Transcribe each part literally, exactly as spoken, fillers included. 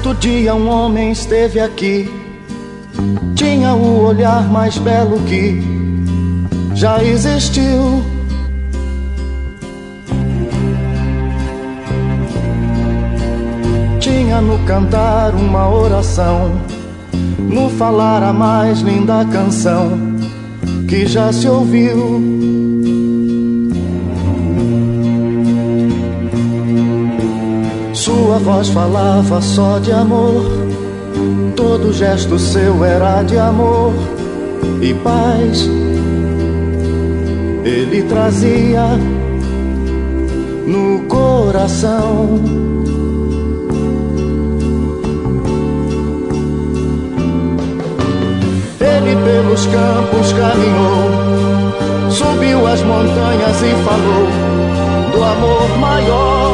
Certo dia um homem esteve aqui, tinha o olhar mais belo que já existiu. Tinha no cantar uma oração, no falar a mais linda canção que já se ouviu. Sua voz falava só de amor, todo gesto seu era de amor e paz. Ele trazia no coração. Ele pelos campos caminhou, subiu as montanhas e falou do amor maior.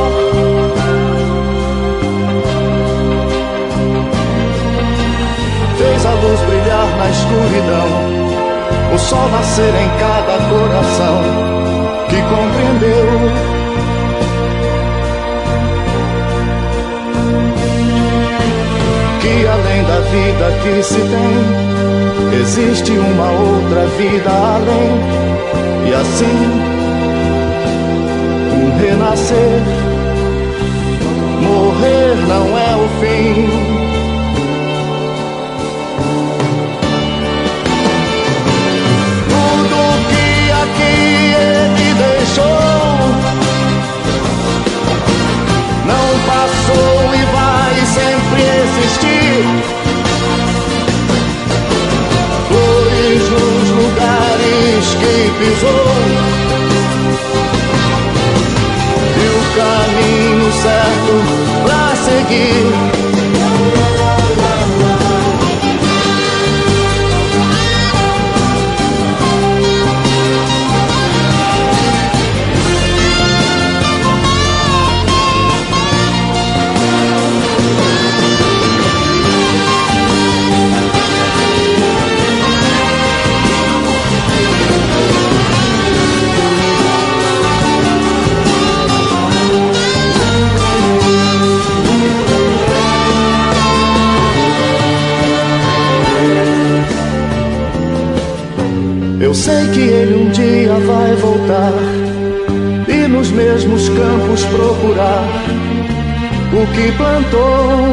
Fez a luz brilhar na escuridão, o sol nascer em cada coração que compreendeu. Que além da vida que se tem, existe uma outra vida além. E assim, um renascer, morrer não é o fim. Não passou e vai sempre existir. Flores nos lugares que pisou e o caminho certo pra seguir. Eu sei que ele um dia vai voltar e nos mesmos campos procurar o que plantou.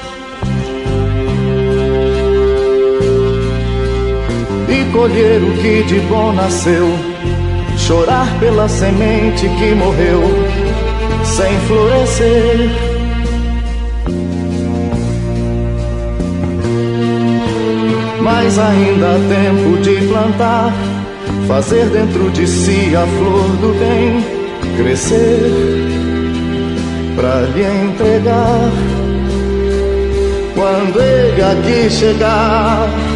E colher o que de bom nasceu, chorar pela semente que morreu sem florescer. Mas ainda há tempo de plantar, fazer dentro de si a flor do bem crescer, pra lhe entregar quando ele aqui chegar.